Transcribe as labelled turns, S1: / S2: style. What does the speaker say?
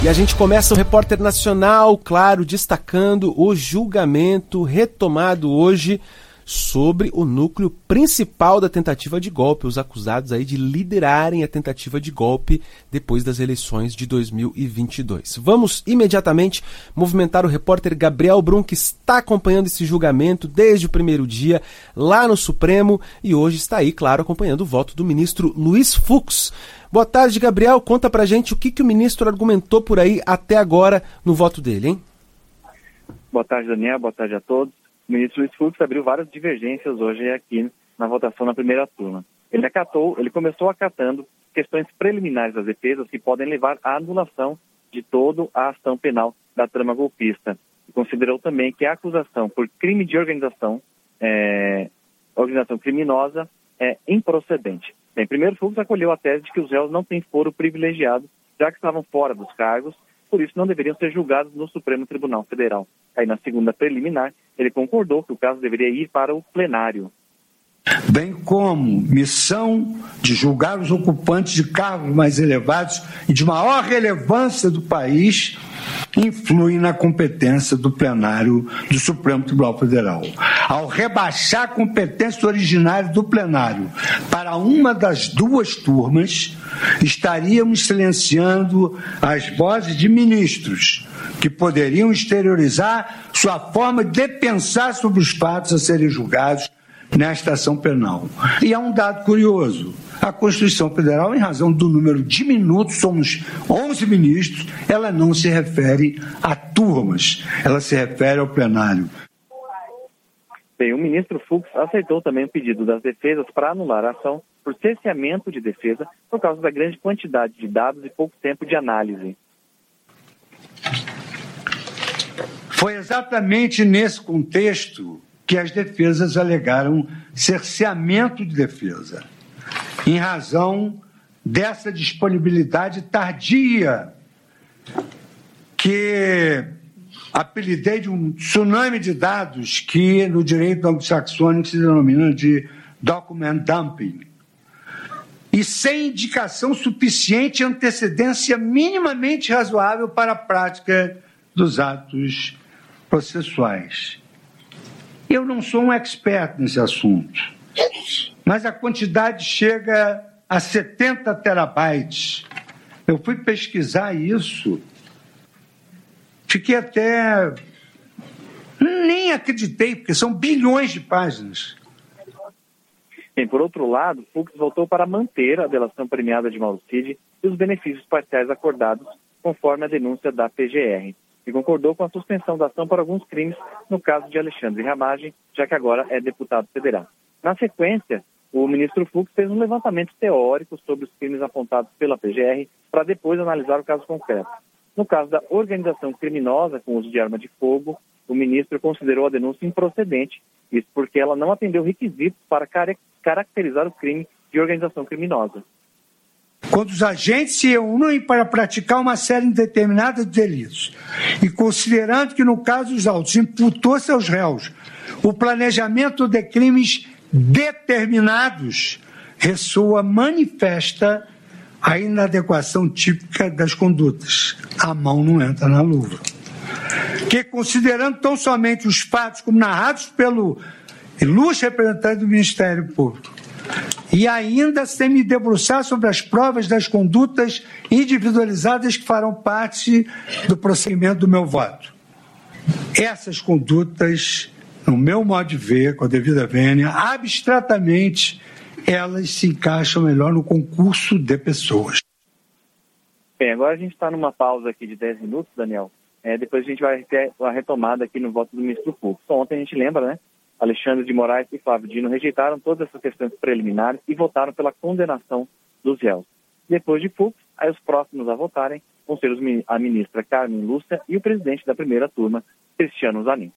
S1: E a gente começa o Repórter Nacional, claro, destacando o julgamento retomado hoje sobre o núcleo principal da tentativa de golpe, os acusados aí de liderarem a tentativa de golpe depois das eleições de 2022. Vamos imediatamente movimentar o repórter Gabriel Brum, que está acompanhando esse julgamento desde o primeiro dia lá no Supremo e hoje está aí, claro, acompanhando o voto do ministro Luiz Fux. Boa tarde, Gabriel. Conta pra gente o que o ministro argumentou por aí até agora no voto dele, hein?
S2: Boa tarde, Daniel. Boa tarde a todos. O ministro Luiz Fux abriu várias divergências hoje aqui na votação na primeira turma. Ele começou acatando questões preliminares das defesas que podem levar à anulação de toda a ação penal da trama golpista. E considerou também que a acusação por crime de organização criminosa é improcedente. Bem, primeiro, Fux acolheu a tese de que os réus não têm foro privilegiado, já que estavam fora dos cargos, por isso não deveriam ser julgados no Supremo Tribunal Federal. Aí, na segunda preliminar, ele concordou que o caso deveria ir para o plenário.
S3: Bem como missão de julgar os ocupantes de cargos mais elevados e de maior relevância do país, influem na competência do plenário do Supremo Tribunal Federal. Ao rebaixar a competência originária do plenário para uma das duas turmas, estaríamos silenciando as vozes de ministros que poderiam exteriorizar sua forma de pensar sobre os fatos a serem julgados nesta ação penal. E há um dado curioso. A Constituição Federal, em razão do número diminuto, somos 11 ministros, ela não se refere a turmas, ela se refere ao plenário.
S2: Bem, o ministro Fux aceitou também o pedido das defesas para anular a ação por cerceamento de defesa por causa da grande quantidade de dados e pouco tempo de análise.
S3: Foi exatamente nesse contexto que as defesas alegaram cerceamento de defesa, em razão dessa disponibilidade tardia, que apelidei de um tsunami de dados que no direito anglo-saxônico se denomina de document dumping, e sem indicação suficiente e antecedência minimamente razoável para a prática dos atos processuais. Eu não sou um expert nesse assunto, mas a quantidade chega a 70 terabytes. Eu fui pesquisar isso, fiquei até... nem acreditei, porque são bilhões de páginas.
S2: Bem, por outro lado, Fux voltou para manter a delação premiada de Mauro Cid e os benefícios parciais acordados, conforme a denúncia da PGR. E concordou com a suspensão da ação por alguns crimes, no caso de Alexandre Ramagem, já que agora é deputado federal. Na sequência, o ministro Fux fez um levantamento teórico sobre os crimes apontados pela PGR para depois analisar o caso concreto. No caso da organização criminosa com uso de arma de fogo, o ministro considerou a denúncia improcedente, isso porque ela não atendeu requisitos para caracterizar o crime de organização criminosa.
S3: Quando os agentes se unem para praticar uma série indeterminada de delitos, e considerando que, no caso dos autos, imputou-se aos réus o planejamento de crimes determinados, ressoa manifesta a inadequação típica das condutas. A mão não entra na luva. Que, considerando tão somente os fatos como narrados pelo ilustre representante do Ministério Público, e ainda sem me debruçar sobre as provas das condutas individualizadas que farão parte do procedimento do meu voto. Essas condutas, no meu modo de ver, com a devida vênia, abstratamente, elas se encaixam melhor no concurso de pessoas.
S2: Bem, agora a gente está numa pausa aqui de 10 minutos, Daniel. Depois a gente vai ter a retomada aqui no voto do ministro Fux. Ontem a gente lembra, né? Alexandre de Moraes e Flávio Dino rejeitaram todas essas questões preliminares e votaram pela condenação dos réus. Depois de Fux, aí os próximos a votarem vão ser a ministra Carmen Lúcia e o presidente da primeira turma, Cristiano Zanin.